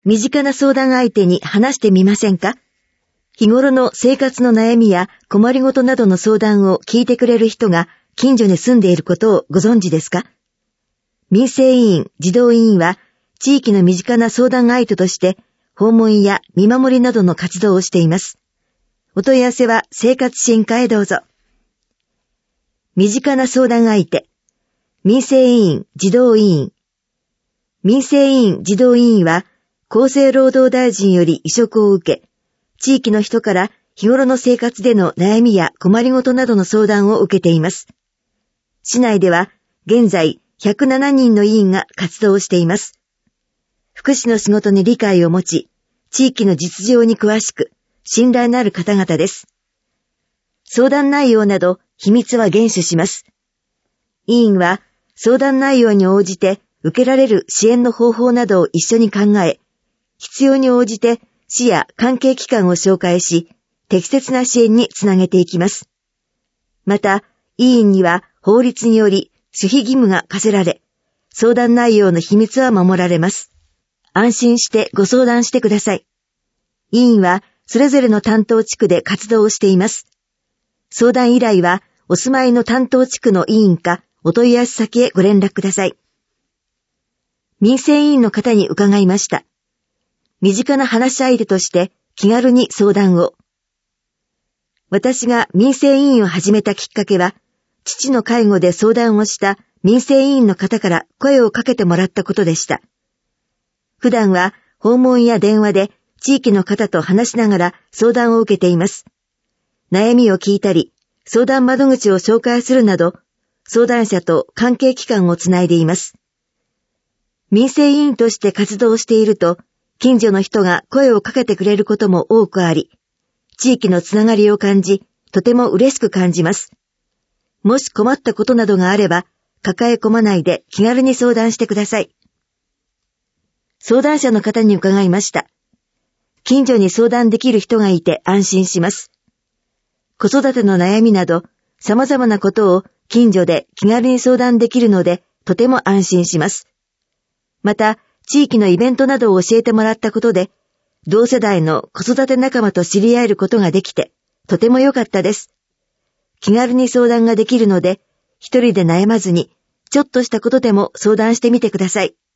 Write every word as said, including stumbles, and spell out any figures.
身近な相談相手に話してみませんか？日頃の生活の悩みや困りごとなどの相談を聞いてくれる人が近所に住んでいることをご存知ですか？民生委員、児童委員は地域の身近な相談相手として訪問や見守りなどの活動をしています。お問い合わせは生活支援課へどうぞ。身近な相談相手、民生委員、児童委員。民生委員、児童委員は厚生労働大臣より委嘱を受け、地域の人から日頃の生活での悩みや困りごとなどの相談を受けています。市内では現在ひゃくななにんの委員が活動しています。福祉の仕事に理解を持ち、地域の実情に詳しく、信頼のある方々です。相談内容など秘密は厳守します。委員は相談内容に応じて受けられる支援の方法などを一緒に考え、必要に応じて市や関係機関を紹介し、適切な支援につなげていきます。また、委員には法律により守秘義務が課せられ、相談内容の秘密は守られます。安心してご相談してください。委員はそれぞれの担当地区で活動をしています。相談依頼はお住まいの担当地区の委員かお問い合わせ先へご連絡ください。民生委員の方に伺いました。身近な話し相手として気軽に相談を。私が民生委員を始めたきっかけは、父の介護で相談をした民生委員の方から声をかけてもらったことでした。普段は訪問や電話で地域の方と話しながら相談を受けています。悩みを聞いたり、相談窓口を紹介するなど、相談者と関係機関をつないでいます。民生委員として活動していると、近所の人が声をかけてくれることも多くあり、地域のつながりを感じ、とても嬉しく感じます。もし困ったことなどがあれば、抱え込まないで気軽に相談してください。相談者の方に伺いました。近所に相談できる人がいて安心します。子育ての悩みなど、様々なことを近所で気軽に相談できるので、とても安心します。また、地域のイベントなどを教えてもらったことで、同世代の子育て仲間と知り合えることができて、とても良かったです。気軽に相談ができるので、一人で悩まずに、ちょっとしたことでも相談してみてください。